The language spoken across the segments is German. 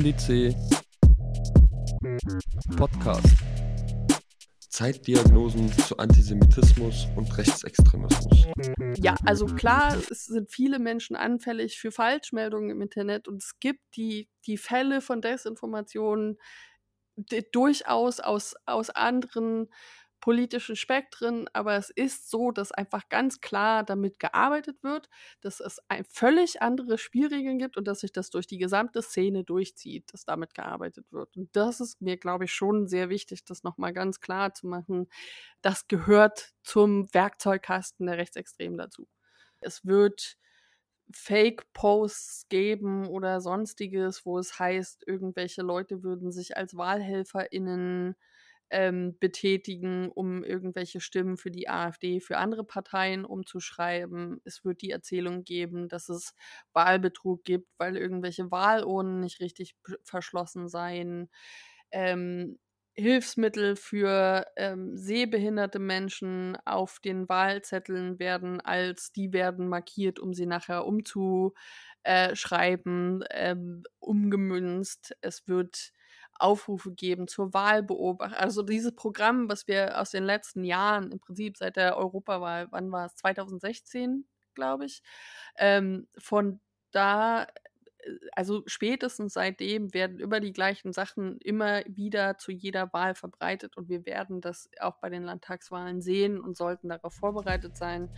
Odyssee Podcast. Zeitdiagnosen zu Antisemitismus und Rechtsextremismus. Ja, also klar, es sind viele Menschen anfällig für Falschmeldungen im Internet und es gibt die Fälle von Desinformationen durchaus aus anderen politischen Spektren, aber es ist so, dass einfach ganz klar damit gearbeitet wird, dass es völlig andere Spielregeln gibt und dass sich das durch die gesamte Szene durchzieht, dass damit gearbeitet wird. Und das ist mir, glaube ich, schon sehr wichtig, das nochmal ganz klar zu machen. Das gehört zum Werkzeugkasten der Rechtsextremen dazu. Es wird Fake-Posts geben oder sonstiges, wo es heißt, irgendwelche Leute würden sich als WahlhelferInnen betätigen, um irgendwelche Stimmen für die AfD, für andere Parteien umzuschreiben. Es wird die Erzählung geben, dass es Wahlbetrug gibt, weil irgendwelche Wahlurnen nicht richtig verschlossen seien. Hilfsmittel für sehbehinderte Menschen auf den Wahlzetteln werden markiert, um sie nachher umzuschreiben, umgemünzt. Es wird Aufrufe geben zur Wahlbeobachtung. Also dieses Programm, was wir aus den letzten Jahren, im Prinzip seit der Europawahl, wann war es? 2016, glaube ich. Von da, also spätestens seitdem werden immer die gleichen Sachen immer wieder zu jeder Wahl verbreitet und wir werden das auch bei den Landtagswahlen sehen und sollten darauf vorbereitet sein.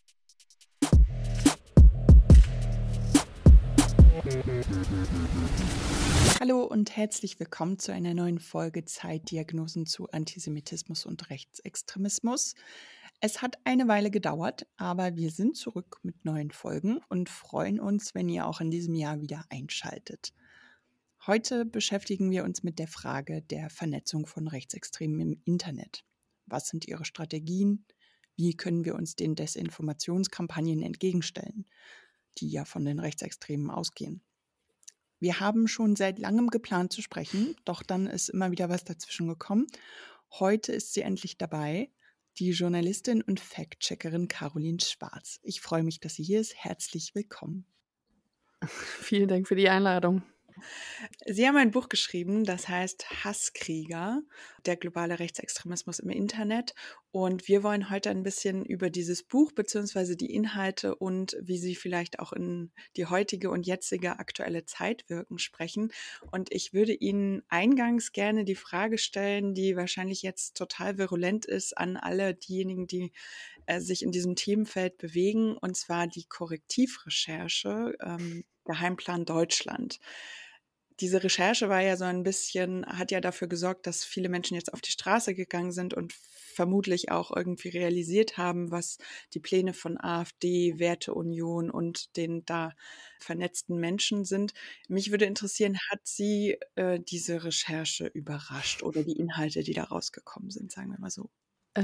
Hallo und herzlich willkommen zu einer neuen Folge Zeitdiagnosen zu Antisemitismus und Rechtsextremismus. Es hat eine Weile gedauert, aber wir sind zurück mit neuen Folgen und freuen uns, wenn ihr auch in diesem Jahr wieder einschaltet. Heute beschäftigen wir uns mit der Frage der Vernetzung von Rechtsextremen im Internet. Was sind ihre Strategien? Wie können wir uns den Desinformationskampagnen entgegenstellen, die ja von den Rechtsextremen ausgehen? Wir haben schon seit langem geplant zu sprechen, doch dann ist immer wieder was dazwischen gekommen. Heute ist sie endlich dabei, die Journalistin und Fact-Checkerin Caroline Schwarz. Ich freue mich, dass sie hier ist. Herzlich willkommen. Vielen Dank für die Einladung. Sie haben ein Buch geschrieben, das heißt Hasskrieger, der globale Rechtsextremismus im Internet. Und wir wollen heute ein bisschen über dieses Buch bzw. die Inhalte und wie sie vielleicht auch in die heutige und jetzige aktuelle Zeit wirken sprechen. Und ich würde Ihnen eingangs gerne die Frage stellen, die wahrscheinlich jetzt total virulent ist an alle diejenigen, die sich in diesem Themenfeld bewegen, und zwar die Korrektivrecherche Geheimplan Deutschland. Diese Recherche war ja so ein bisschen, hat ja dafür gesorgt, dass viele Menschen jetzt auf die Straße gegangen sind und vermutlich auch irgendwie realisiert haben, was die Pläne von AfD, Werteunion und den da vernetzten Menschen sind. Mich würde interessieren, hat Sie diese Recherche überrascht oder die Inhalte, die da rausgekommen sind, sagen wir mal so?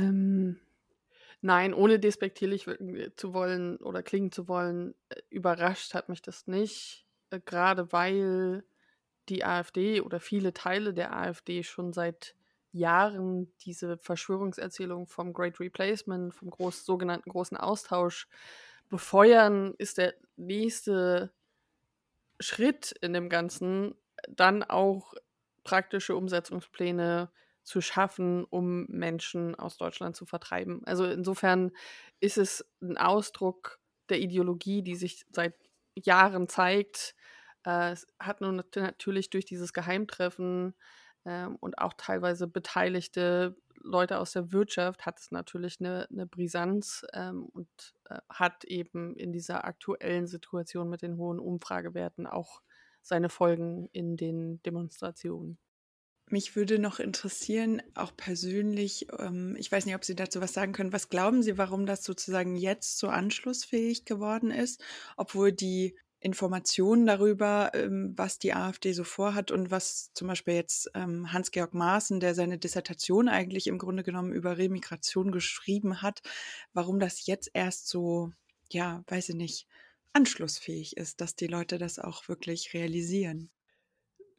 Nein, ohne despektierlich wirken zu wollen oder klingen zu wollen, überrascht hat mich das nicht. Gerade weil die AfD oder viele Teile der AfD schon seit Jahren diese Verschwörungserzählung vom Great Replacement, vom sogenannten großen Austausch befeuern, ist der nächste Schritt in dem Ganzen dann auch praktische Umsetzungspläne zu schaffen, um Menschen aus Deutschland zu vertreiben. Also insofern ist es ein Ausdruck der Ideologie, die sich seit Jahren zeigt. Es hat nun natürlich durch dieses Geheimtreffen und auch teilweise beteiligte Leute aus der Wirtschaft hat es natürlich eine Brisanz und hat eben in dieser aktuellen Situation mit den hohen Umfragewerten auch seine Folgen in den Demonstrationen. Mich würde noch interessieren, auch persönlich, ich weiß nicht, ob Sie dazu was sagen können. Was glauben Sie, warum das sozusagen jetzt so anschlussfähig geworden ist, obwohl die Informationen darüber, was die AfD so vorhat und was zum Beispiel jetzt Hans-Georg Maaßen, der seine Dissertation eigentlich im Grunde genommen über Remigration geschrieben hat, warum das jetzt erst so, ja, weiß ich nicht, anschlussfähig ist, dass die Leute das auch wirklich realisieren?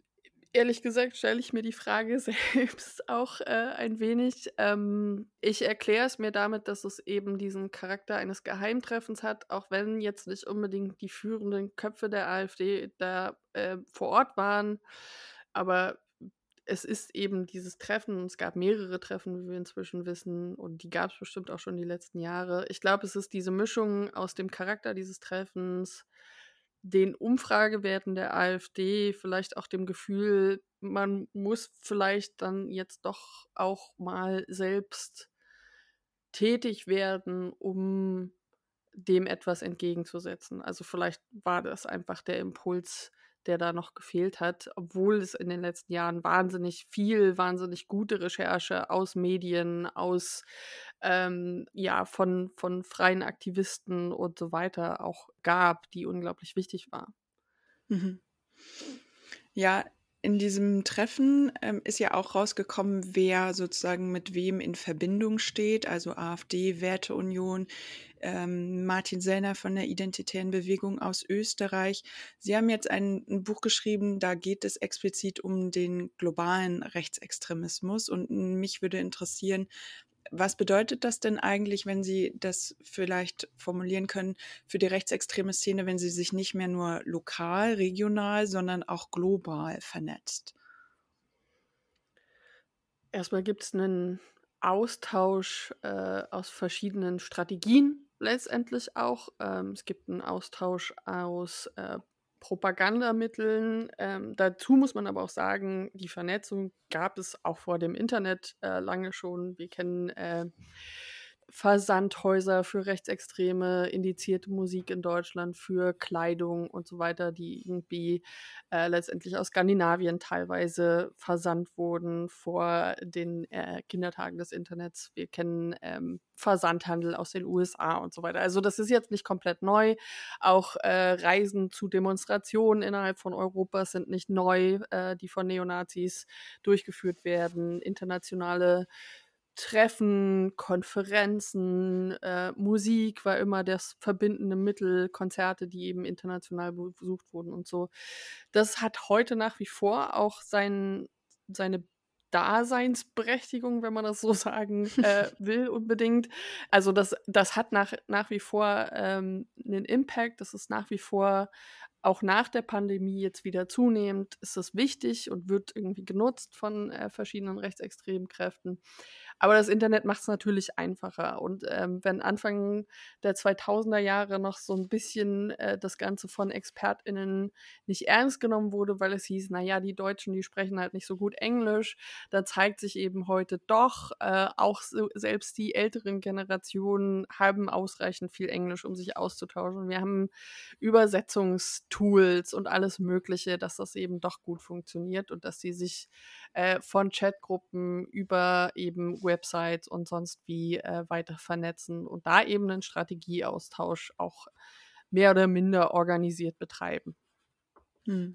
Ehrlich gesagt stelle ich mir die Frage selbst auch ein wenig. Ich erkläre es mir damit, dass es eben diesen Charakter eines Geheimtreffens hat, auch wenn jetzt nicht unbedingt die führenden Köpfe der AfD da vor Ort waren. Aber es ist eben dieses Treffen. Es gab mehrere Treffen, wie wir inzwischen wissen, und die gab es bestimmt auch schon die letzten Jahre. Ich glaube, es ist diese Mischung aus dem Charakter dieses Treffens, den Umfragewerten der AfD, vielleicht auch dem Gefühl, man muss vielleicht dann jetzt doch auch mal selbst tätig werden, um dem etwas entgegenzusetzen. Also vielleicht war das einfach der Impuls, der da noch gefehlt hat, obwohl es in den letzten Jahren wahnsinnig gute Recherche aus Medien, aus ja, von freien Aktivisten und so weiter auch gab, die unglaublich wichtig war. Mhm. Ja, in diesem Treffen ist ja auch rausgekommen, wer sozusagen mit wem in Verbindung steht, also AfD, Werteunion, Martin Sellner von der Identitären Bewegung aus Österreich. Sie haben jetzt ein Buch geschrieben, da geht es explizit um den globalen Rechtsextremismus. Und mich würde interessieren, was bedeutet das denn eigentlich, wenn Sie das vielleicht formulieren können, für die rechtsextreme Szene, wenn sie sich nicht mehr nur lokal, regional, sondern auch global vernetzt? Erstmal gibt es einen Austausch aus verschiedenen Strategien letztendlich auch. Es gibt einen Austausch aus Propagandamitteln. Dazu muss man aber auch sagen, die Vernetzung gab es auch vor dem Internet lange schon. Wir kennen Versandhäuser für rechtsextreme indizierte Musik in Deutschland, für Kleidung und so weiter, die irgendwie letztendlich aus Skandinavien teilweise versandt wurden vor den Kindertagen des Internets. Wir kennen Versandhandel aus den USA und so weiter. Also das ist jetzt nicht komplett neu. Auch Reisen zu Demonstrationen innerhalb von Europas sind nicht neu, die von Neonazis durchgeführt werden. Internationale Treffen, Konferenzen, Musik war immer das verbindende Mittel, Konzerte, die eben international besucht wurden und so. Das hat heute nach wie vor auch seine Daseinsberechtigung, wenn man das so sagen will, unbedingt. Also das hat nach wie vor einen Impact. Das ist nach wie vor auch nach der Pandemie jetzt wieder zunehmend, ist das wichtig und wird irgendwie genutzt von verschiedenen rechtsextremen Kräften. Aber das Internet macht es natürlich einfacher. Und wenn Anfang der 2000er Jahre noch so ein bisschen das Ganze von ExpertInnen nicht ernst genommen wurde, weil es hieß, naja, die Deutschen, die sprechen halt nicht so gut Englisch, da zeigt sich eben heute doch, auch selbst die älteren Generationen haben ausreichend viel Englisch, um sich auszutauschen. Wir haben Übersetzungstools und alles Mögliche, dass das eben doch gut funktioniert und dass sie sich von Chatgruppen über eben Websites und sonst wie weiter vernetzen und da eben einen Strategieaustausch auch mehr oder minder organisiert betreiben. Hm.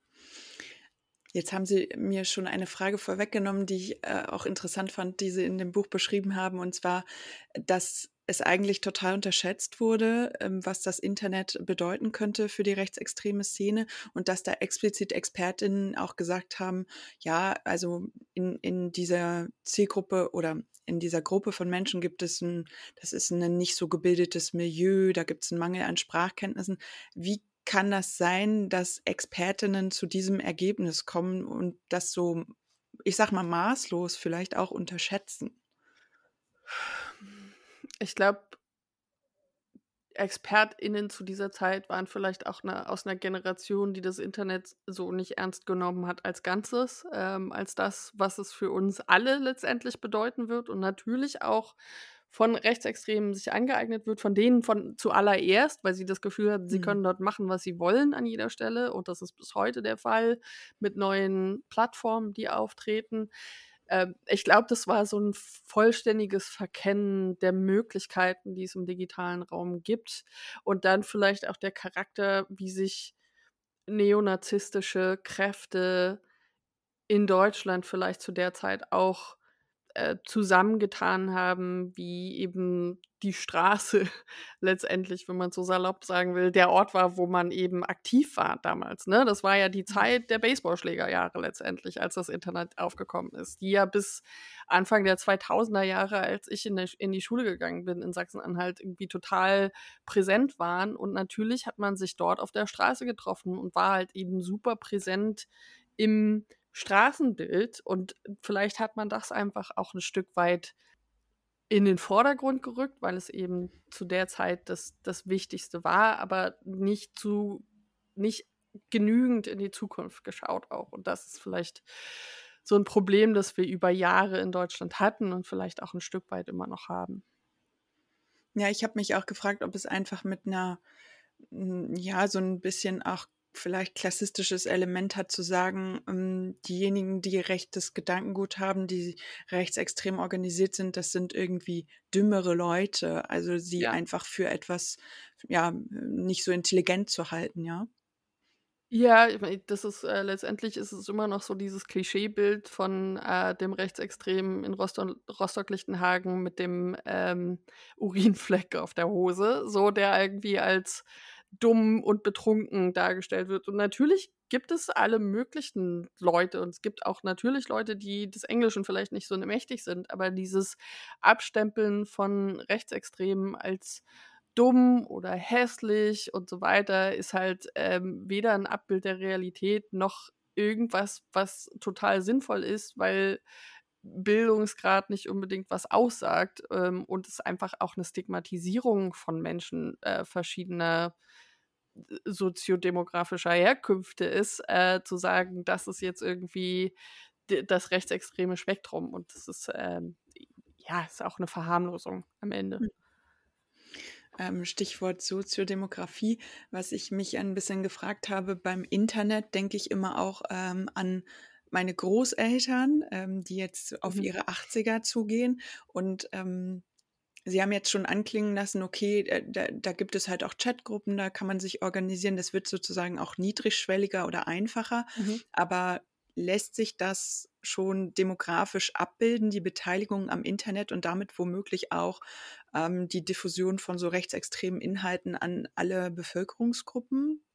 Jetzt haben Sie mir schon eine Frage vorweggenommen, die ich auch interessant fand, die Sie in dem Buch beschrieben haben, und zwar, dass es eigentlich total unterschätzt wurde, was das Internet bedeuten könnte für die rechtsextreme Szene, und dass da explizit ExpertInnen auch gesagt haben, ja, also in dieser Zielgruppe oder in dieser Gruppe von Menschen das ist ein nicht so gebildetes Milieu, da gibt es einen Mangel an Sprachkenntnissen. Wie kann das sein, dass Expertinnen zu diesem Ergebnis kommen und das so, ich sag mal, maßlos vielleicht auch unterschätzen? Ich glaube, ExpertInnen zu dieser Zeit waren vielleicht auch aus einer Generation, die das Internet so nicht ernst genommen hat als Ganzes, als das, was es für uns alle letztendlich bedeuten wird und natürlich auch von Rechtsextremen sich angeeignet wird, von denen zuallererst, weil sie das Gefühl hatten, sie Mhm. können dort machen, was sie wollen an jeder Stelle, und das ist bis heute der Fall mit neuen Plattformen, die auftreten. Ich glaube, das war so ein vollständiges Verkennen der Möglichkeiten, die es im digitalen Raum gibt, und dann vielleicht auch der Charakter, wie sich neonazistische Kräfte in Deutschland vielleicht zu der Zeit auch zusammengetan haben, wie eben die Straße letztendlich, wenn man so salopp sagen will, der Ort war, wo man eben aktiv war damals, ne? Das war ja die Zeit der Baseballschlägerjahre letztendlich, als das Internet aufgekommen ist, die ja bis Anfang der 2000er Jahre, als ich in die Schule gegangen bin in Sachsen-Anhalt, irgendwie total präsent waren. Und natürlich hat man sich dort auf der Straße getroffen und war halt eben super präsent im Straßenbild. Und vielleicht hat man das einfach auch ein Stück weit in den Vordergrund gerückt, weil es eben zu der Zeit das Wichtigste war, aber nicht genügend in die Zukunft geschaut auch. Und das ist vielleicht so ein Problem, das wir über Jahre in Deutschland hatten und vielleicht auch ein Stück weit immer noch haben. Ja, ich habe mich auch gefragt, ob es einfach mit einer, ja, so ein bisschen auch vielleicht klassistisches Element hat, zu sagen, diejenigen, die rechtes Gedankengut haben, die rechtsextrem organisiert sind, das sind irgendwie dümmere Leute. Also sie Ja. einfach für etwas, ja, nicht so intelligent zu halten, ja. Ja, ich meine, das ist letztendlich ist es immer noch so dieses Klischeebild von dem Rechtsextremen in Rostock-Lichtenhagen mit dem Urinfleck auf der Hose, so der irgendwie als dumm und betrunken dargestellt wird. Und natürlich gibt es alle möglichen Leute und es gibt auch natürlich Leute, die des Englischen vielleicht nicht so mächtig sind, aber dieses Abstempeln von Rechtsextremen als dumm oder hässlich und so weiter ist halt weder ein Abbild der Realität noch irgendwas, was total sinnvoll ist, weil Bildungsgrad nicht unbedingt was aussagt und es einfach auch eine Stigmatisierung von Menschen verschiedener soziodemografischer Herkünfte ist, zu sagen, das ist jetzt irgendwie das rechtsextreme Spektrum und das ist ja, ist auch eine Verharmlosung am Ende. Stichwort Soziodemografie. Was ich mich ein bisschen gefragt habe beim Internet, denke ich immer auch an meine Großeltern, die jetzt auf Mhm. ihre 80er zugehen. Und sie haben jetzt schon anklingen lassen, okay, da gibt es halt auch Chatgruppen, da kann man sich organisieren. Das wird sozusagen auch niedrigschwelliger oder einfacher. Mhm. Aber lässt sich das schon demografisch abbilden, die Beteiligung am Internet und damit womöglich auch die Diffusion von so rechtsextremen Inhalten an alle Bevölkerungsgruppen?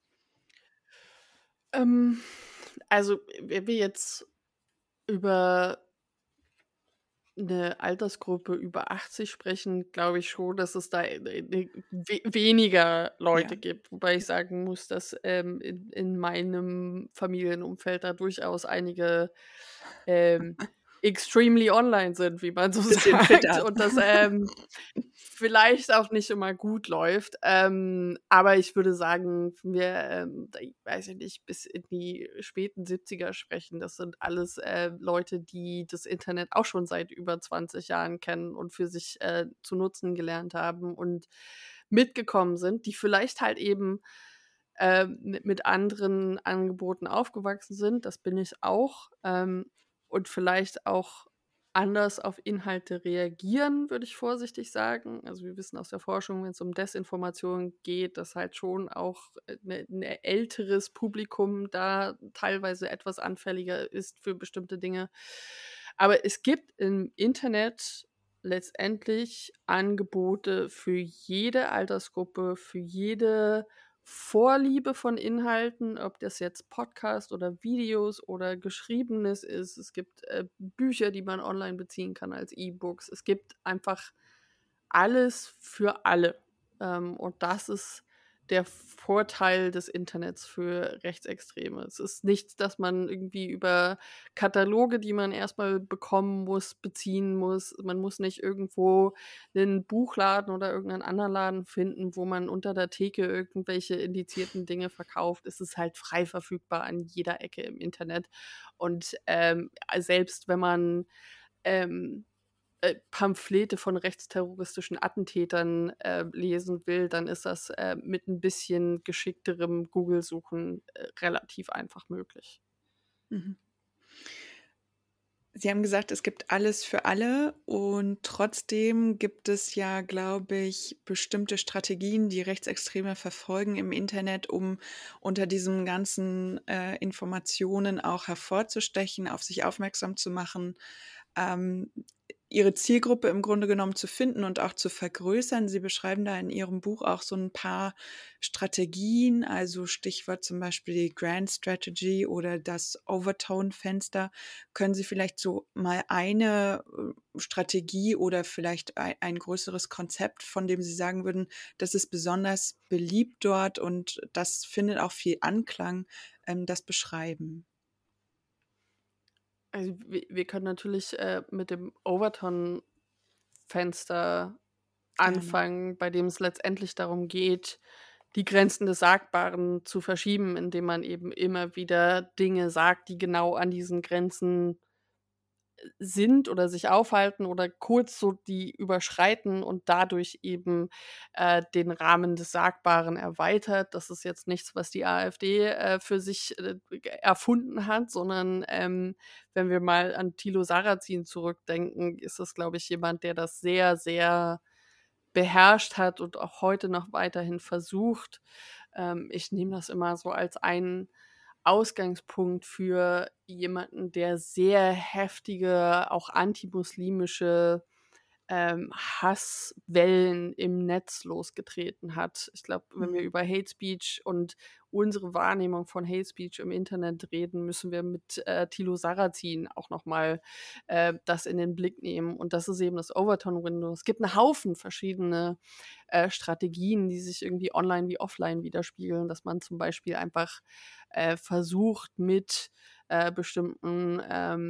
Also, wenn wir jetzt über eine Altersgruppe über 80 sprechen, glaube ich schon, dass es da weniger Ja. Leute gibt. Wobei ich sagen muss, dass in meinem Familienumfeld da durchaus einige extremely online sind, wie man so Bisschen sagt, fitter. und das vielleicht auch nicht immer gut läuft. Aber ich würde sagen, wir, ich weiß ich nicht, bis in die späten 70er sprechen. Das sind alles Leute, die das Internet auch schon seit über 20 Jahren kennen und für sich zu nutzen gelernt haben und mitgekommen sind, die vielleicht halt eben mit anderen Angeboten aufgewachsen sind. Das bin ich auch. Und vielleicht auch anders auf Inhalte reagieren, würde ich vorsichtig sagen. Also wir wissen aus der Forschung, wenn es um Desinformation geht, dass halt schon auch ein älteres Publikum da teilweise etwas anfälliger ist für bestimmte Dinge. Aber es gibt im Internet letztendlich Angebote für jede Altersgruppe, für jede Vorliebe von Inhalten, ob das jetzt Podcast oder Videos oder Geschriebenes ist. Es gibt Bücher, die man online beziehen kann als E-Books. Es gibt einfach alles für alle. Und das ist der Vorteil des Internets für Rechtsextreme. Es ist nichts, dass man irgendwie über Kataloge, die man erstmal bekommen muss, beziehen muss. Man muss nicht irgendwo einen Buchladen oder irgendeinen anderen Laden finden, wo man unter der Theke irgendwelche indizierten Dinge verkauft. Es ist halt frei verfügbar an jeder Ecke im Internet. Und selbst wenn man Pamphlete von rechtsterroristischen Attentätern lesen will, dann ist das mit ein bisschen geschickterem Google-Suchen relativ einfach möglich. Mhm. Sie haben gesagt, es gibt alles für alle und trotzdem gibt es ja, glaube ich, bestimmte Strategien, die Rechtsextreme verfolgen im Internet, um unter diesen ganzen Informationen auch hervorzustechen, auf sich aufmerksam zu machen. Ähm, ihre Zielgruppe im Grunde genommen zu finden und auch zu vergrößern. Sie beschreiben da in Ihrem Buch auch so ein paar Strategien, also Stichwort zum Beispiel die Grand Strategy oder das Overtone-Fenster. Können Sie vielleicht so mal eine Strategie oder vielleicht ein größeres Konzept, von dem Sie sagen würden, das ist besonders beliebt dort und das findet auch viel Anklang, das beschreiben? Also wir können natürlich mit dem Overton-Fenster Gerne. anfangen, bei dem es letztendlich darum geht, die Grenzen des Sagbaren zu verschieben, indem man eben immer wieder Dinge sagt, die genau an diesen Grenzen sind oder sich aufhalten oder kurz so die überschreiten und dadurch eben den Rahmen des Sagbaren erweitert. Das ist jetzt nichts, was die AfD für sich erfunden hat, sondern wenn wir mal an Thilo Sarrazin zurückdenken, ist das, glaube ich, jemand, der das sehr, sehr beherrscht hat und auch heute noch weiterhin versucht. Ich nehme das immer so als einen Ausgangspunkt für jemanden, der sehr heftige, auch antimuslimische Hasswellen im Netz losgetreten hat. Ich glaube, wenn wir Mhm. über Hate Speech und unsere Wahrnehmung von Hate Speech im Internet reden, müssen wir mit Thilo Sarrazin auch nochmal das in den Blick nehmen. Und das ist eben das Overton-Window. Es gibt einen Haufen verschiedene Strategien, die sich irgendwie online wie offline widerspiegeln, dass man zum Beispiel einfach versucht, mit bestimmten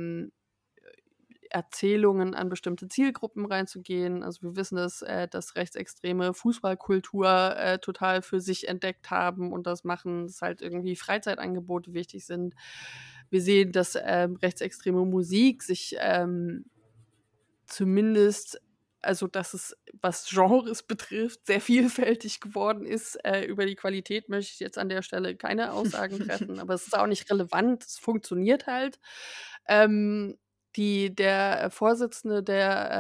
Erzählungen an bestimmte Zielgruppen reinzugehen. Also wir wissen, dass rechtsextreme Fußballkultur total für sich entdeckt haben und das machen, dass halt irgendwie Freizeitangebote wichtig sind. Wir sehen, dass rechtsextreme Musik sich zumindest, also dass es, was Genres betrifft, sehr vielfältig geworden ist. Über die Qualität möchte ich jetzt an der Stelle keine Aussagen treffen, aber es ist auch nicht relevant. Es funktioniert halt. Ähm, der Vorsitzende der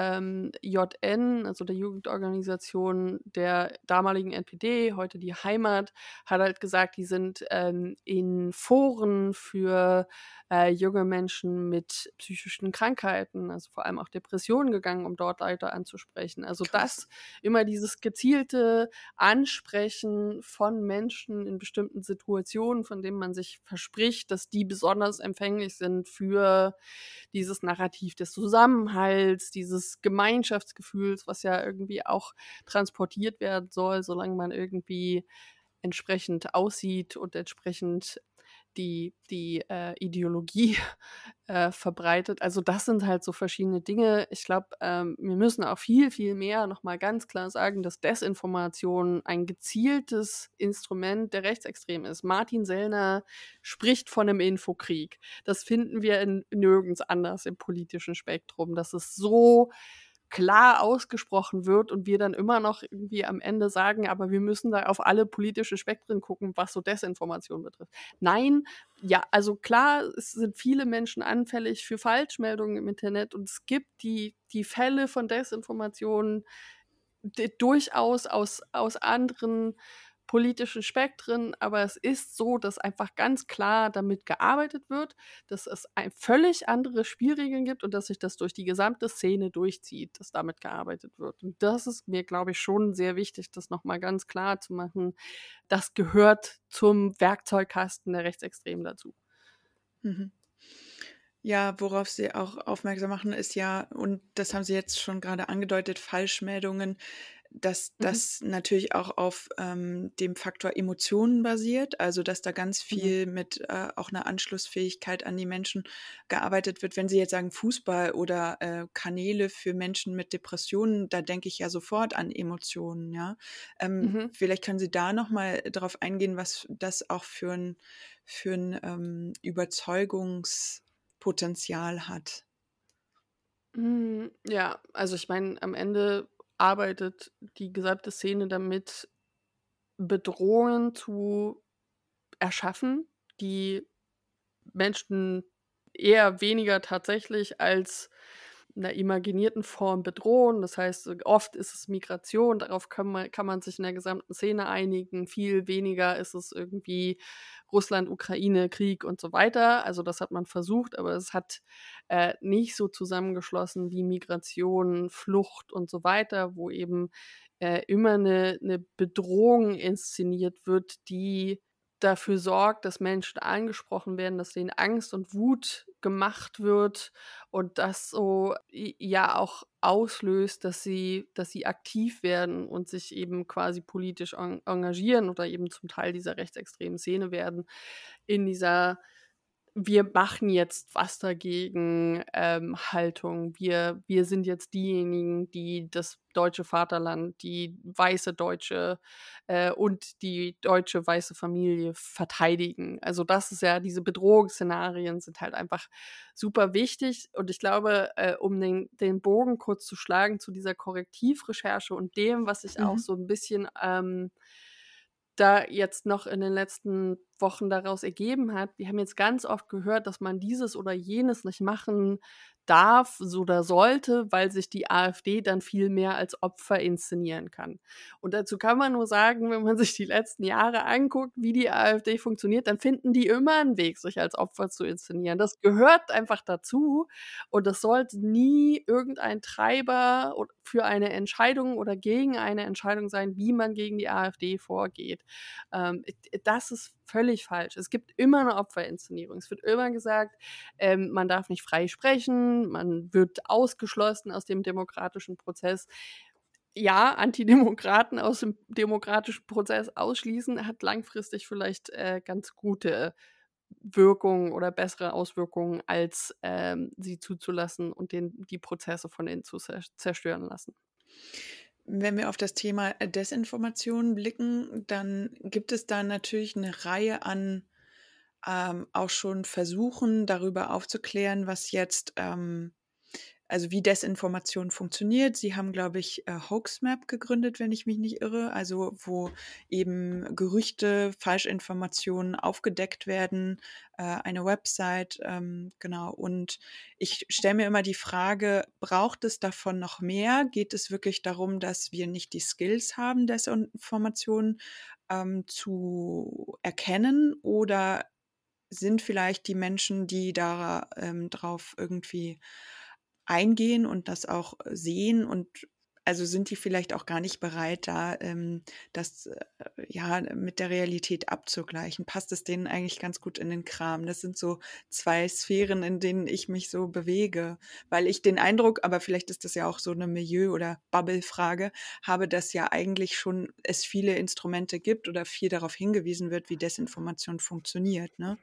JN, also der Jugendorganisation der damaligen NPD, heute die Heimat, hat halt gesagt, die sind in Foren für junge Menschen mit psychischen Krankheiten, also vor allem auch Depressionen gegangen, um dort Leute anzusprechen. Also Krass. immer dieses gezielte Ansprechen von Menschen in bestimmten Situationen, von denen man sich verspricht, dass die besonders empfänglich sind für dieses Narrativ des Zusammenhalts, dieses Gemeinschaftsgefühls, was ja irgendwie auch transportiert werden soll, solange man irgendwie entsprechend aussieht und entsprechend die Ideologie verbreitet. Also das sind halt so verschiedene Dinge. Ich glaube, wir müssen auch viel, viel mehr noch mal ganz klar sagen, dass Desinformation ein gezieltes Instrument der Rechtsextremen ist. Martin Sellner spricht von einem Infokrieg. Das finden wir nirgends anders im politischen Spektrum. Das ist so klar ausgesprochen wird und wir dann immer noch irgendwie am Ende sagen, aber wir müssen da auf alle politische Spektren gucken, was so Desinformation betrifft. Nein, ja, also klar, es sind viele Menschen anfällig für Falschmeldungen im Internet und es gibt die Fälle von Desinformation durchaus aus anderen politischen Spektren, aber es ist so, dass einfach ganz klar damit gearbeitet wird, dass es völlig andere Spielregeln gibt und dass sich das durch die gesamte Szene durchzieht, dass damit gearbeitet wird. Und das ist mir, glaube ich, schon sehr wichtig, das nochmal ganz klar zu machen. Das gehört zum Werkzeugkasten der Rechtsextremen dazu. Mhm. Ja, worauf Sie auch aufmerksam machen, ist ja, und das haben Sie jetzt schon gerade angedeutet, Falschmeldungen, dass das natürlich auch auf dem Faktor Emotionen basiert, also dass da ganz viel mit auch einer Anschlussfähigkeit an die Menschen gearbeitet wird. Wenn Sie jetzt sagen Fußball oder Kanäle für Menschen mit Depressionen, da denke ich ja sofort an Emotionen, ja. Mhm. Vielleicht können Sie da nochmal darauf eingehen, was das auch für ein Überzeugungspotenzial hat. Ja, also ich meine, am Ende arbeitet die gesamte Szene damit, Bedrohungen zu erschaffen, die Menschen eher weniger tatsächlich als 'ner imaginierten Form bedrohen. Das heißt, oft ist es Migration, darauf kann man sich in der gesamten Szene einigen. Viel weniger ist es irgendwie Russland, Ukraine, Krieg und so weiter. Also, das hat man versucht, aber es hat, nicht so zusammengeschlossen wie Migration, Flucht und so weiter, wo eben, immer eine Bedrohung inszeniert wird, die dafür sorgt, dass Menschen angesprochen werden, dass denen Angst und Wut gemacht wird und das so ja auch auslöst, dass sie aktiv werden und sich eben quasi politisch engagieren oder eben zum Teil dieser rechtsextremen Szene werden in dieser „Wir machen jetzt was dagegen“, Haltung. Wir sind jetzt diejenigen, die das deutsche Vaterland, die weiße Deutsche, und die deutsche weiße Familie verteidigen. Also, das ist ja diese Bedrohungsszenarien sind halt einfach super wichtig und ich glaube, um den Bogen kurz zu schlagen zu dieser Korrektivrecherche und dem, was sich auch Mhm. so 'n bisschen, da jetzt noch in den letzten Wochen daraus ergeben hat. Wir haben jetzt ganz oft gehört, dass man dieses oder jenes nicht machen darf oder sollte, weil sich die AfD dann viel mehr als Opfer inszenieren kann. Und dazu kann man nur sagen, wenn man sich die letzten Jahre anguckt, wie die AfD funktioniert, dann finden die immer einen Weg, sich als Opfer zu inszenieren. Das gehört einfach dazu und das sollte nie irgendein Treiber für eine Entscheidung oder gegen eine Entscheidung sein, wie man gegen die AfD vorgeht. Das ist völlig falsch. Es gibt immer eine Opferinszenierung. Es wird immer gesagt, man darf nicht frei sprechen, man wird ausgeschlossen aus dem demokratischen Prozess. Ja, Antidemokraten aus dem demokratischen Prozess ausschließen, hat langfristig vielleicht, ganz gute Wirkungen oder bessere Auswirkungen, als, sie zuzulassen und die Prozesse von innen zu zerstören lassen. Wenn wir auf das Thema Desinformation blicken, dann gibt es da natürlich eine Reihe an, auch schon Versuchen, darüber aufzuklären, was jetzt, also wie Desinformation funktioniert. Sie haben, glaube ich, Hoaxmap gegründet, wenn ich mich nicht irre, also wo eben Gerüchte, Falschinformationen aufgedeckt werden, eine Website, genau. Und ich stelle mir immer die Frage, braucht es davon noch mehr? Geht es wirklich darum, dass wir nicht die Skills haben, Desinformationen zu erkennen? Oder sind vielleicht die Menschen, die da drauf irgendwie eingehen und das auch sehen und also sind die vielleicht auch gar nicht bereit, da das ja mit der Realität abzugleichen? Passt es denen eigentlich ganz gut in den Kram? Das sind so zwei Sphären, in denen ich mich so bewege, weil ich den Eindruck, aber vielleicht ist das ja auch so eine Milieu- oder Bubble-Frage, habe, dass ja eigentlich schon es viele Instrumente gibt oder viel darauf hingewiesen wird, wie Desinformation funktioniert, ne?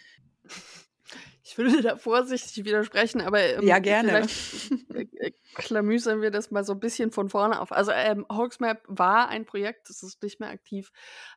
Ich würde da vorsichtig widersprechen, aber, Ja, gerne. vielleicht, klamüsern wir das mal so 'n bisschen von vorne auf. Also, Hoaxmap war ein Projekt, das ist nicht mehr aktiv,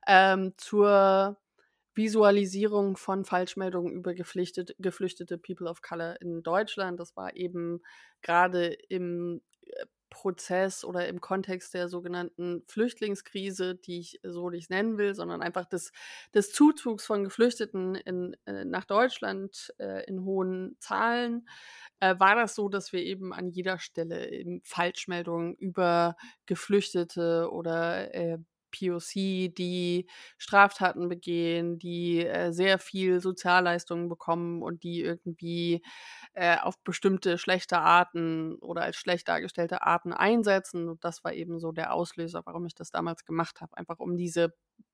zur Visualisierung von Falschmeldungen über geflüchtete People of Color in Deutschland. Das war eben grade im, Prozess oder im Kontext der sogenannten Flüchtlingskrise, die ich so nicht nennen will, sondern einfach des Zuzugs von Geflüchteten nach Deutschland, in hohen Zahlen, war das so, dass wir eben an jeder Stelle eben Falschmeldungen über Geflüchtete oder, POC, die Straftaten begehen, die, sehr viel Sozialleistungen bekommen und die irgendwie, auf bestimmte schlechte Arten oder als schlecht dargestellte Arten einsetzen. Und das war eben so der Auslöser, warum ich das damals gemacht habe, einfach um diese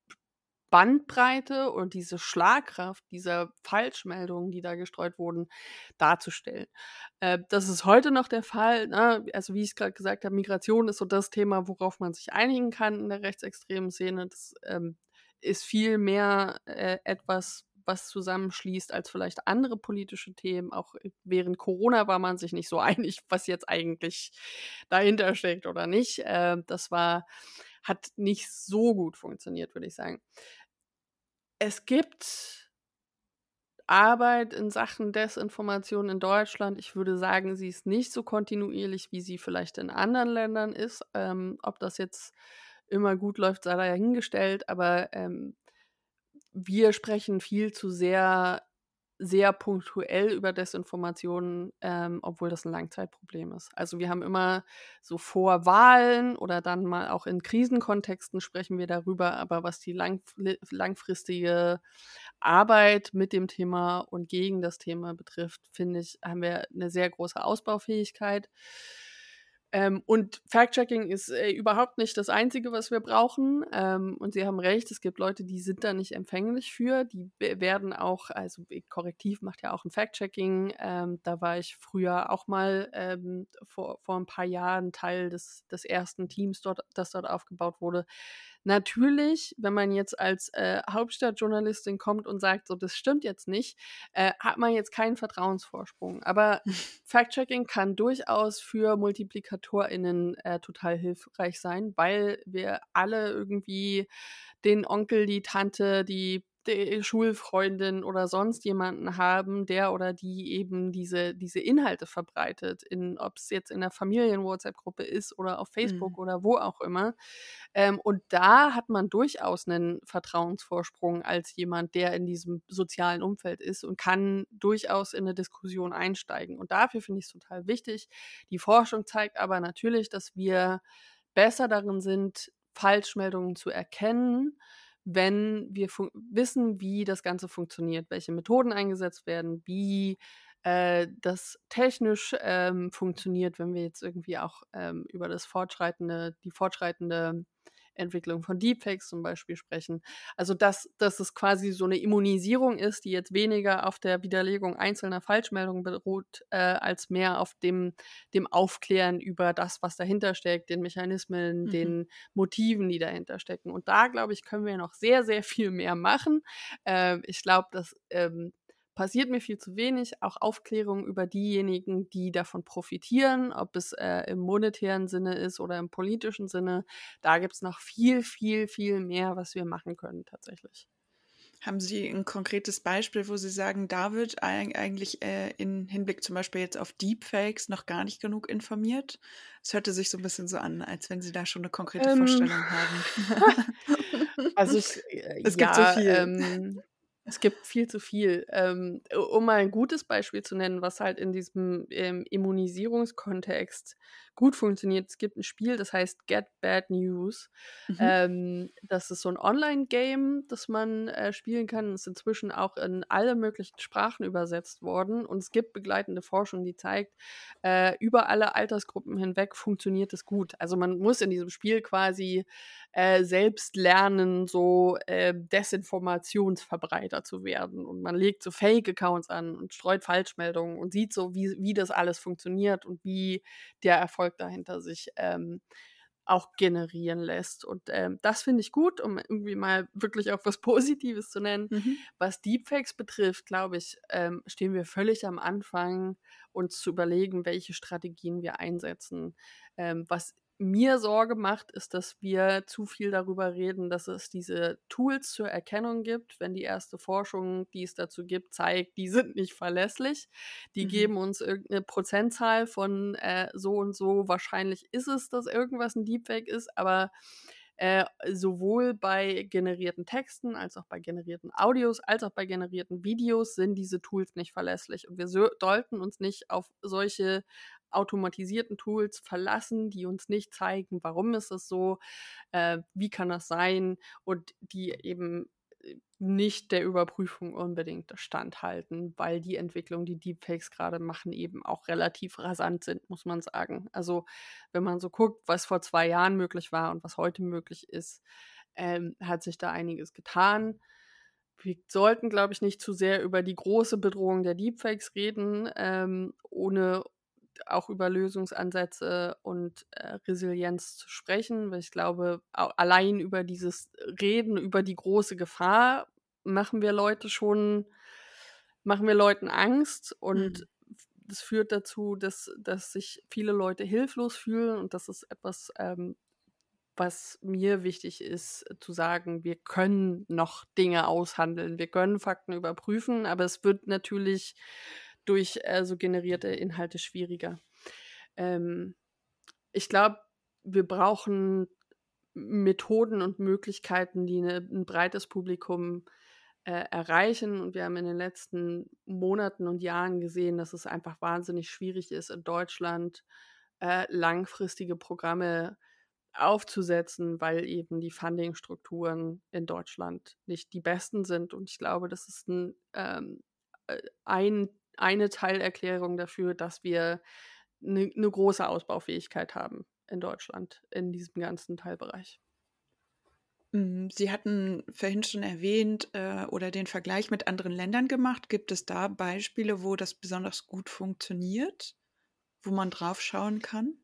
Bandbreite und diese Schlagkraft dieser Falschmeldungen, die da gestreut wurden, darzustellen. Das ist heute noch der Fall, ne? Also, wie ich's grad gesagt habe, Migration ist so das Thema, worauf man sich einigen kann in der rechtsextremen Szene. Das, ist viel mehr, etwas, was zusammenschließt als vielleicht andere politische Themen. Auch während Corona war man sich nicht so einig, was jetzt eigentlich dahinter steckt oder nicht. Hat nicht so gut funktioniert, würde ich sagen. Es gibt Arbeit in Sachen Desinformation in Deutschland. Ich würde sagen, sie ist nicht so kontinuierlich, wie sie vielleicht in anderen Ländern ist. Ob das jetzt immer gut läuft, sei dahingestellt, aber, wir sprechen viel zu sehr sehr punktuell über Desinformationen, obwohl das ein Langzeitproblem ist. Also wir haben immer so vor Wahlen oder dann mal auch in Krisenkontexten sprechen wir darüber, aber was die langfristige Arbeit mit dem Thema und gegen das Thema betrifft, finde ich, haben wir eine sehr große Ausbaufähigkeit. Und Fact-Checking ist überhaupt nicht das Einzige, was wir brauchen. Und Sie haben recht, es gibt Leute, die sind da nicht empfänglich für. Die werden auch, also Korrektiv macht ja auch ein Fact-Checking. Da war ich früher auch mal vor ein paar Jahren Teil des ersten Teams, das dort aufgebaut wurde. Natürlich, wenn man jetzt als Hauptstadtjournalistin kommt und sagt, so, das stimmt jetzt nicht, hat man jetzt keinen Vertrauensvorsprung. Aber Fact-Checking kann durchaus für MultiplikatorInnen total hilfreich sein, weil wir alle irgendwie den Onkel, die Tante, die Schulfreundin oder sonst jemanden haben, der oder die eben diese Inhalte verbreitet, ob es jetzt in der Familien-WhatsApp-Gruppe ist oder auf Facebook oder wo auch immer. Und da hat man durchaus einen Vertrauensvorsprung als jemand, der in diesem sozialen Umfeld ist und kann durchaus in eine Diskussion einsteigen. Und dafür finde ich es total wichtig. Die Forschung zeigt aber natürlich, dass wir besser darin sind, Falschmeldungen zu erkennen, wenn wir wissen, wie das Ganze funktioniert, welche Methoden eingesetzt werden, wie das technisch funktioniert, wenn wir jetzt irgendwie auch über die fortschreitende Entwicklung von Deepfakes zum Beispiel sprechen. Also dass es quasi so eine Immunisierung ist, die jetzt weniger auf der Widerlegung einzelner Falschmeldungen beruht, als mehr auf dem Aufklären über das, was dahinter steckt, den Mechanismen, den Motiven, die dahinter stecken. Und da, glaube ich, können wir noch sehr, sehr viel mehr machen. Ich glaube, dass passiert mir viel zu wenig, auch Aufklärung über diejenigen, die davon profitieren, ob es im monetären Sinne ist oder im politischen Sinne. Da gibt es noch viel, viel, viel mehr, was wir machen können tatsächlich. Haben Sie ein konkretes Beispiel, wo Sie sagen, da wird eigentlich in Hinblick zum Beispiel jetzt auf Deepfakes noch gar nicht genug informiert? Es hörte sich so ein bisschen so an, als wenn Sie da schon eine konkrete Vorstellung haben. Also Es gibt so viel. Es gibt viel zu viel. Um mal ein gutes Beispiel zu nennen, was halt in diesem Immunisierungskontext gut funktioniert. Es gibt ein Spiel, das heißt Get Bad News. Das ist so ein Online-Game, das man spielen kann. Ist inzwischen auch in alle möglichen Sprachen übersetzt worden. Und es gibt begleitende Forschung, die zeigt, über alle Altersgruppen hinweg funktioniert es gut. Also man muss in diesem Spiel quasi selbst lernen, so Desinformationsverbreiter zu werden. Und man legt so Fake-Accounts an und streut Falschmeldungen und sieht so, wie das alles funktioniert und wie der Erfolg dahinter sich auch generieren lässt. Und das finde ich gut, um irgendwie mal wirklich auch was Positives zu nennen. Was Deepfakes betrifft, glaube ich, stehen wir völlig am Anfang, uns zu überlegen, welche Strategien wir einsetzen. Was mir Sorge macht, ist, dass wir zu viel darüber reden, dass es diese Tools zur Erkennung gibt. Wenn die erste Forschung, die es dazu gibt, zeigt, die sind nicht verlässlich. Die geben uns irgendeine Prozentzahl von so und so. Wahrscheinlich ist es, dass irgendwas ein Deepfake ist, aber sowohl bei generierten Texten, als auch bei generierten Audios, als auch bei generierten Videos sind diese Tools nicht verlässlich. Und wir sollten uns nicht auf solche automatisierten Tools verlassen, die uns nicht zeigen, warum ist es so, wie kann das sein und die eben nicht der Überprüfung unbedingt standhalten, weil die Entwicklung, die Deepfakes gerade machen, eben auch relativ rasant sind, muss man sagen. Also wenn man so guckt, was vor 2 Jahren möglich war und was heute möglich ist, hat sich da einiges getan. Wir sollten, glaube ich, nicht zu sehr über die große Bedrohung der Deepfakes reden, ohne auch über Lösungsansätze und Resilienz zu sprechen, weil ich glaube, allein über dieses Reden über die große Gefahr machen wir Leuten Angst und das führt dazu, dass sich viele Leute hilflos fühlen und das ist etwas, was mir wichtig ist, zu sagen, wir können noch Dinge aushandeln, wir können Fakten überprüfen, aber es wird natürlich durch so generierte Inhalte schwieriger. Ich glaube, wir brauchen Methoden und Möglichkeiten, die ein breites Publikum erreichen. Und wir haben in den letzten Monaten und Jahren gesehen, dass es einfach wahnsinnig schwierig ist, in Deutschland langfristige Programme aufzusetzen, weil eben die Funding-Strukturen in Deutschland nicht die besten sind. Und ich glaube, das ist eine Teilerklärung dafür, dass wir eine große Ausbaufähigkeit haben in Deutschland in diesem ganzen Teilbereich. Sie hatten vorhin schon erwähnt oder den Vergleich mit anderen Ländern gemacht. Gibt es da Beispiele, wo das besonders gut funktioniert, wo man drauf schauen kann?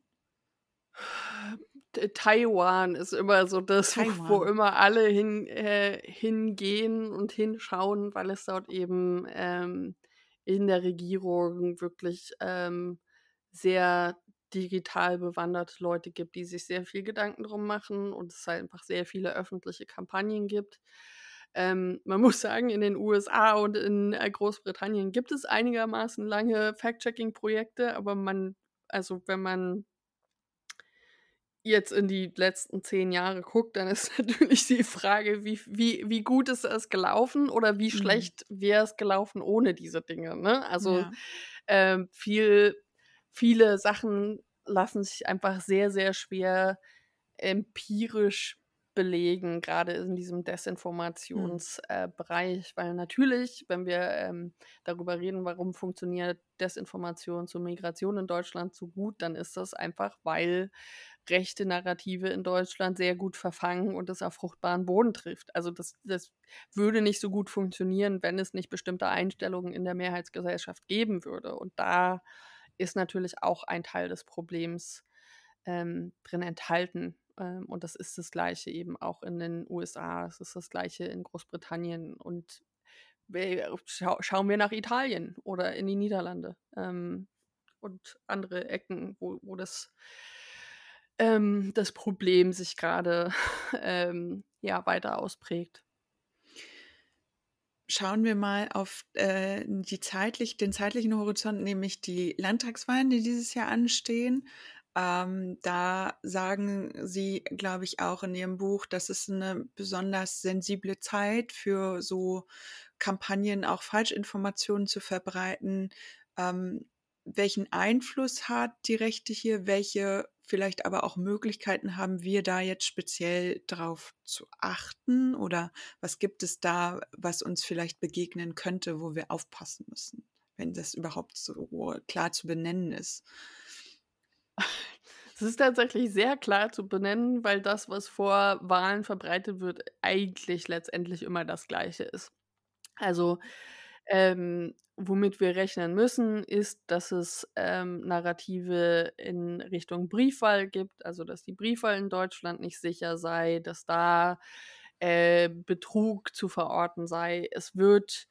Taiwan ist immer so das, wo Taiwan. immer alle hingehen und hinschauen, weil es dort eben in der Regierung wirklich sehr digital bewanderte Leute gibt, die sich sehr viel Gedanken drum machen und es halt einfach sehr viele öffentliche Kampagnen gibt. Man muss sagen, in den USA und in Großbritannien gibt es einigermaßen lange Fact-Checking-Projekte, aber wenn man jetzt in die letzten 10 Jahre guckt, dann ist natürlich die Frage, wie gut ist es gelaufen oder wie Mhm. schlecht wäre es gelaufen ohne diese Dinge, ne? Also, Ja. viele Sachen lassen sich einfach sehr, sehr schwer empirisch belegen, gerade in diesem Desinformationsbereich, weil natürlich, wenn wir darüber reden, warum funktioniert Desinformation zur Migration in Deutschland so gut, dann ist das einfach, weil rechte Narrative in Deutschland sehr gut verfangen und es auf fruchtbaren Boden trifft. Also das würde nicht so gut funktionieren, wenn es nicht bestimmte Einstellungen in der Mehrheitsgesellschaft geben würde. Und da ist natürlich auch ein Teil des Problems drin enthalten. Und das ist das Gleiche eben auch in den USA, es ist das Gleiche in Großbritannien und schauen wir nach Italien oder in die Niederlande und andere Ecken, wo das Problem sich gerade ja, weiter ausprägt. Schauen wir mal auf den zeitlichen Horizont, nämlich die Landtagswahlen, die dieses Jahr anstehen. Da sagen Sie, glaube ich, auch in Ihrem Buch, das ist eine besonders sensible Zeit für so Kampagnen, auch Falschinformationen zu verbreiten. Ähm, Welchen Einfluss hat die Rechte hier? Welche vielleicht aber auch Möglichkeiten haben wir da jetzt speziell drauf zu achten? Oder was gibt es da, was uns vielleicht begegnen könnte, wo wir aufpassen müssen, wenn das überhaupt so klar zu benennen ist? Es ist tatsächlich sehr klar zu benennen, weil das, was vor Wahlen verbreitet wird, eigentlich letztendlich immer das Gleiche ist. Also, womit wir rechnen müssen, ist, dass es Narrative in Richtung Briefwahl gibt, also dass die Briefwahl in Deutschland nicht sicher sei, dass da Betrug zu verorten sei. Es wird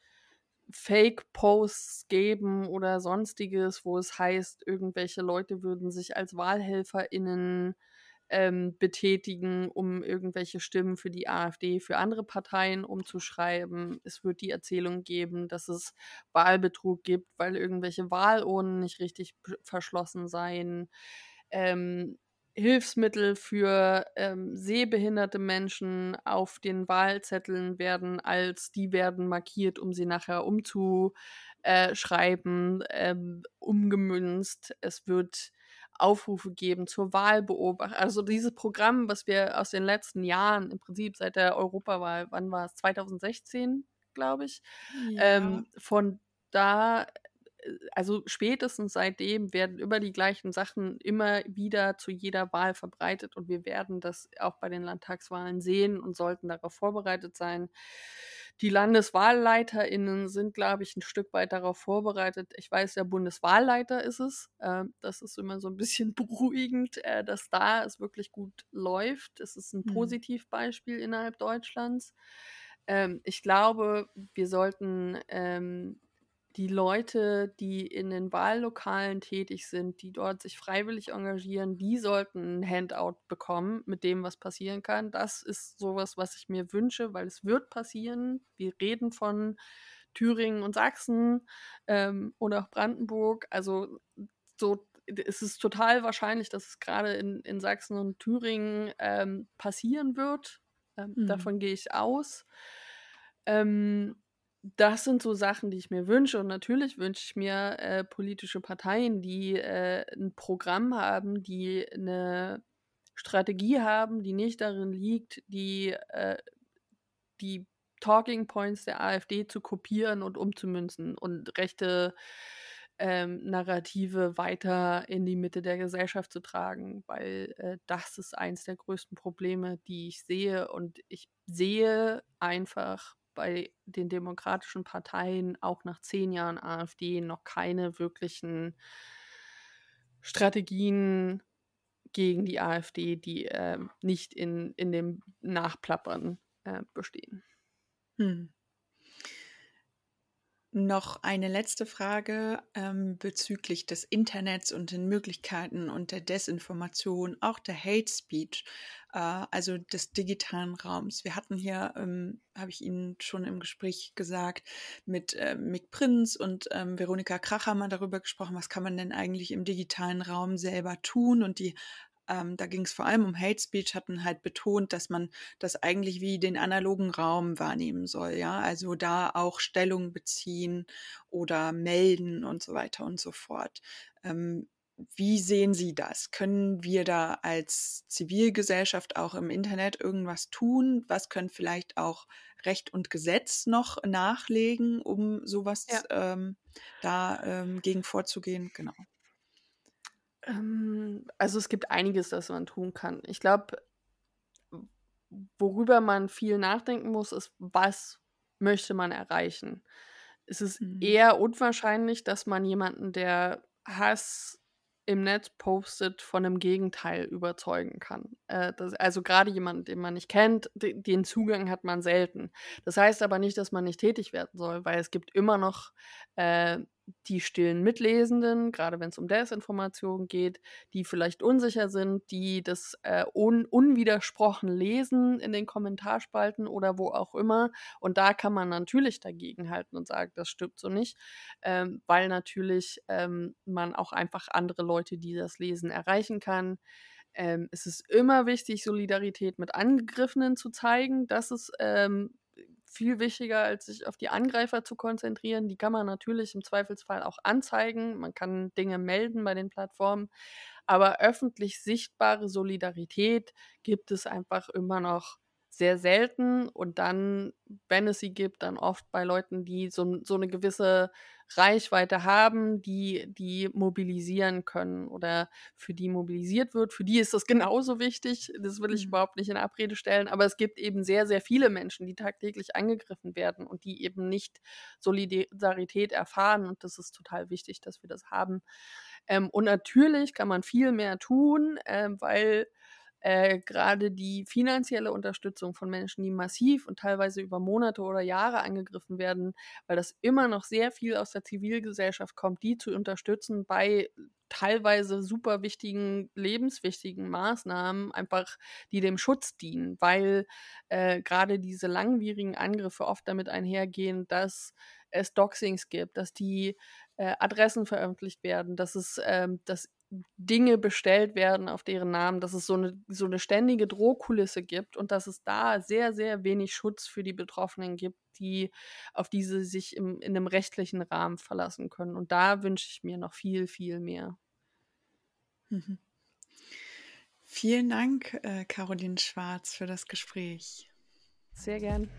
Fake-Posts geben oder Sonstiges, wo es heißt, irgendwelche Leute würden sich als WahlhelferInnen betätigen, um irgendwelche Stimmen für die AfD für andere Parteien umzuschreiben. Es wird die Erzählung geben, dass es Wahlbetrug gibt, weil irgendwelche Wahlurnen nicht richtig verschlossen seien. Ähm, Hilfsmittel für sehbehinderte Menschen auf den Wahlzetteln die werden markiert, um sie nachher umzuschreiben, umgemünzt. Es wird Aufrufe geben zur Wahlbeobachtung. Also dieses Programm, was wir aus den letzten Jahren, im Prinzip seit der Europawahl, wann war es? 2016, glaube ich. Ja. Von da, also spätestens seitdem werden immer die gleichen Sachen immer wieder zu jeder Wahl verbreitet und wir werden das auch bei den Landtagswahlen sehen und sollten darauf vorbereitet sein. Die LandeswahlleiterInnen sind, glaube ich, ein Stück weit darauf vorbereitet. Ich weiß, der Bundeswahlleiter ist es. Das ist immer so ein bisschen beruhigend, dass da es wirklich gut läuft. Es ist ein Positivbeispiel innerhalb Deutschlands. Ich glaube, wir sollten die Leute, die in den Wahllokalen tätig sind, die dort sich freiwillig engagieren, die sollten ein Handout bekommen mit dem, was passieren kann. Das ist sowas, was ich mir wünsche, weil es wird passieren. Wir reden von Thüringen und Sachsen oder auch Brandenburg. Also so, es ist total wahrscheinlich, dass es gerade in Sachsen und Thüringen passieren wird. Davon gehe ich aus. Das sind so Sachen, die ich mir wünsche. Und natürlich wünsche ich mir politische Parteien, die ein Programm haben, die eine Strategie haben, die nicht darin liegt, die Talking Points der AfD zu kopieren und umzumünzen und rechte Narrative weiter in die Mitte der Gesellschaft zu tragen, weil das ist eins der größten Probleme, die ich sehe. Und ich sehe einfach bei den demokratischen Parteien auch nach 10 Jahren AfD noch keine wirklichen Strategien gegen die AfD, die nicht in dem Nachplappern bestehen. Noch eine letzte Frage bezüglich des Internets und den Möglichkeiten und der Desinformation, auch der Hate Speech, also des digitalen Raums. Wir hatten hier, habe ich Ihnen schon im Gespräch gesagt, mit Mick Prinz und Veronika Kracher mal darüber gesprochen, was kann man denn eigentlich im digitalen Raum selber tun, und die da ging es vor allem um Hate Speech, hatten halt betont, dass man das eigentlich wie den analogen Raum wahrnehmen soll, ja, also da auch Stellung beziehen oder melden und so weiter und so fort. Wie sehen Sie das? Können wir da als Zivilgesellschaft auch im Internet irgendwas tun? Was können vielleicht auch Recht und Gesetz noch nachlegen, um sowas gegen vorzugehen? Genau. Also es gibt einiges, das man tun kann. Ich glaube, worüber man viel nachdenken muss, ist, was möchte man erreichen? Es ist eher unwahrscheinlich, dass man jemanden, der Hass im Netz postet, von einem Gegenteil überzeugen kann. Also gerade jemanden, den man nicht kennt, den Zugang hat man selten. Das heißt aber nicht, dass man nicht tätig werden soll, weil es gibt immer noch die stillen Mitlesenden, gerade wenn es um Desinformation geht, die vielleicht unsicher sind, die das unwidersprochen lesen in den Kommentarspalten oder wo auch immer. Und da kann man natürlich dagegen halten und sagen, das stimmt so nicht, weil natürlich man auch einfach andere Leute, die das lesen, erreichen kann. Es ist immer wichtig, Solidarität mit Angegriffenen zu zeigen. Das ist viel wichtiger, als sich auf die Angreifer zu konzentrieren. Die kann man natürlich im Zweifelsfall auch anzeigen. Man kann Dinge melden bei den Plattformen. Aber öffentlich sichtbare Solidarität gibt es einfach immer noch sehr selten. Und dann, wenn es sie gibt, dann oft bei Leuten, die so eine gewisse Reichweite haben, die mobilisieren können oder für die mobilisiert wird. Für die ist das genauso wichtig. Das will ich überhaupt nicht in Abrede stellen. Aber es gibt eben sehr, sehr viele Menschen, die tagtäglich angegriffen werden und die eben nicht Solidarität erfahren. Und das ist total wichtig, dass wir das haben. Und natürlich kann man viel mehr tun, weil gerade die finanzielle Unterstützung von Menschen, die massiv und teilweise über Monate oder Jahre angegriffen werden, weil das immer noch sehr viel aus der Zivilgesellschaft kommt, die zu unterstützen bei teilweise super wichtigen, lebenswichtigen Maßnahmen, einfach die dem Schutz dienen, weil gerade diese langwierigen Angriffe oft damit einhergehen, dass es Doxings gibt, dass die Adressen veröffentlicht werden, dass dass Dinge bestellt werden auf deren Namen, dass es so eine ständige Drohkulisse gibt und dass es da sehr, sehr wenig Schutz für die Betroffenen gibt, auf die sie sich in einem rechtlichen Rahmen verlassen können. Und da wünsche ich mir noch viel, viel mehr. Vielen Dank, Caroline Schwarz, für das Gespräch. Sehr gern.